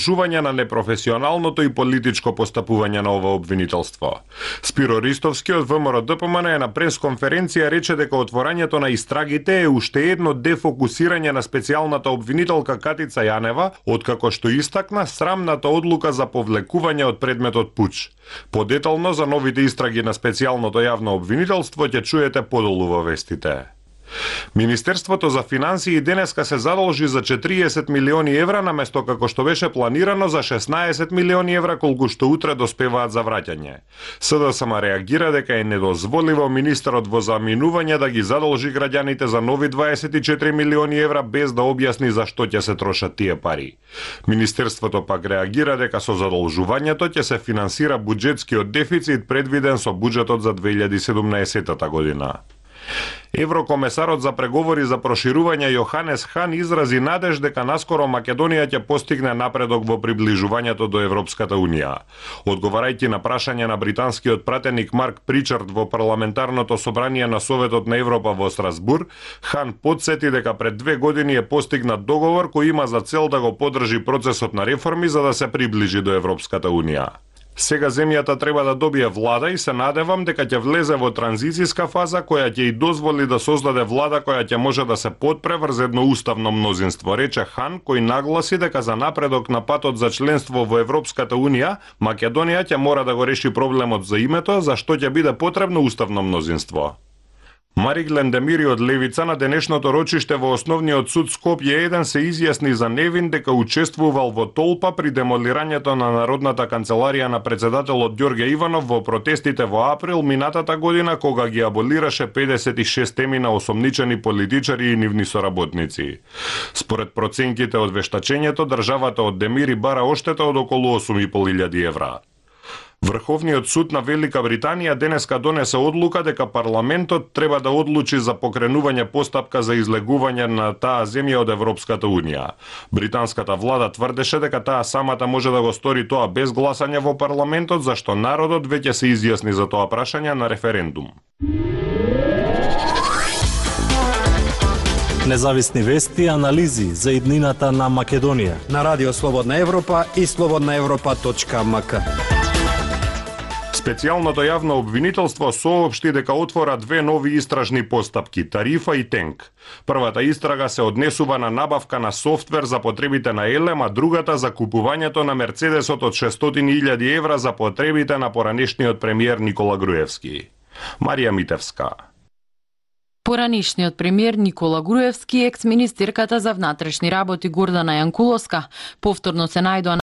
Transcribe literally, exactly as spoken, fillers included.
шување на непрофесионалното и политичко постапување на ова обвинителство. Спиро Ристовски од ВМРО-ДПМН е на пресконференција рече дека отворањето на истрагите е уште едно дефокусирање на специјалната обвинителка Катица Јанева, откако што истакна срамната одлука за повлекување од предметот пуч. Подетално за новите истраги на специјалното јавно обвинителство ќе чуете подолу во вестите. Министерството за финансии денеска се задолжи за четириесет милиони евра наместо како што беше планирано за шеснаесет милиони евра колку што утре доспеваат за враќање. СДСМ реагира дека е недозволиво министерот во заминување да ги задолжи граѓаните за нови дваесет и четири милиони евра без да објасни за што ќе се трошат тие пари. Министерството пак реагира дека со задолжувањето ќе се финансира буџетскиот дефицит предвиден со буџетот за две илјади и седумнаесета година. Еврокомесарот за преговори за проширување Јоханес Хан изрази надеж дека наскоро Македонија ќе постигне напредок во приближувањето до Европската унија. Одговарајќи на прашање на британскиот пратеник Марк Причард во парламентарното собрание на Советот на Европа во Страсбур, Хан потсети дека пред две години е постигнат договор кој има за цел да го поддржи процесот на реформи за да се приближи до Европската унија. Сега земјата треба да добие влада и се надевам дека ќе влезе во транзицијска фаза која ќе и дозволи да создаде влада која ќе може да се потпре врз едно уставно мнозинство, рече Хан, кој нагласи дека за напредок на патот за членство во Европската унија, Македонија ќе мора да го реши проблемот за името, за што ќе биде потребно уставно мнозинство. Мариглен Демири од Левица на денешното рочиште во Основниот суд Скопје еден се изјасни за невин дека учествувал во толпа при демолирањето на Народната канцеларија на председателот Ѓорѓе Иванов во протестите во април минатата година кога ги аболираше педесет и шест емина осомничени политичари и нивни соработници. Според проценките од вештачењето, државата од Демири бара оштета од околу осум и пол илјади евра. Врховниот суд на Велика Британија денеска донесе одлука дека парламентот треба да одлучи за покренување постапка за излегување на таа земја од Европската унија. Британската влада тврдеше дека таа самата може да го стори тоа без гласање во парламентот, зашто народот веќе се изјасни за тоа прашање на референдум. Независни вести и анализи за иднината на Македонија на Радио Слободна Европа и слободна европа точка ем ка. Специјалното јавно обвинителство соопшти дека отвора две нови истражни постапки, Тарифа и Тенк. Првата истрага се однесува на набавка на софтвер за потребите на Елем, а другата за купувањето на Мерцедесот од шестстотини илјади евра за потребите на поранешниот премиер Никола Груевски. Марија Митевска. Поранишниот премиер Никола Груевски и екс-министерката за внатрешни работи Гордана Јанкуловска повторно се најдоа